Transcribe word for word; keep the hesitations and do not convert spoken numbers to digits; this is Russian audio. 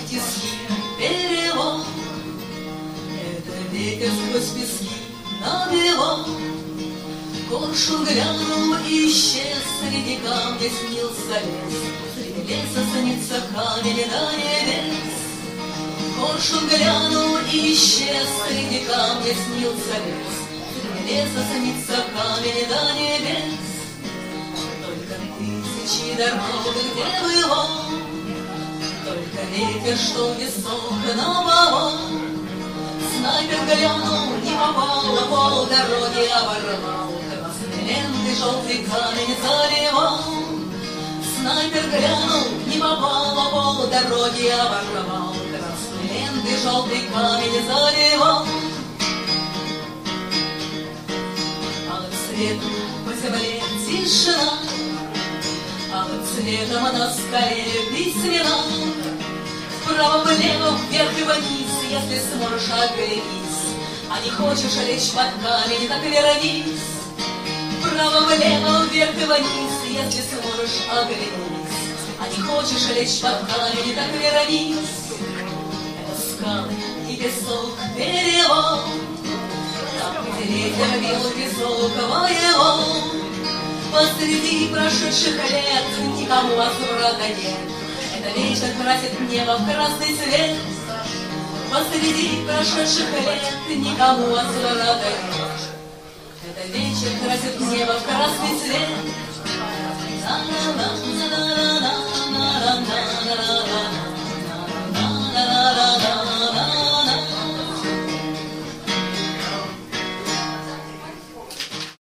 тиски перевод. Это ветер сквозь пески навело. Коршун глянул и исчез, среди камня снился лес. Среди леса снится камень до небес. Коршун глянул и исчез, среди камня снился лес. Среди леса снится камень до небес. Только тысячи дорог, где было, только ветер, что висок на валу. Снайпер глянул, не попал, а пол дороги оборвал. Красной лентой желтый камень заливал. Снайпер глянул, не попал, а пол дороги оборвал. Красной лентой желтый камень заливал. Алым цветом по земле тишина, алым цветом на скале письмена. Вправо-влево, вверх и вниз, если сможешь, оглянись. А не хочешь лечь под камень, так вернись. Вправо-влево, вверх и вниз, если сможешь, оглянись. А не хочешь лечь под камень, так вернись. Это скалы и песок перевод. Там, где ветер бил песок воевал. Посреди прошедших лет никому возврата нет. Это вечер красит небо в красный цвет. Посреди прошедших лет никому возврата нет. Это вечер красит небо в красный цвет.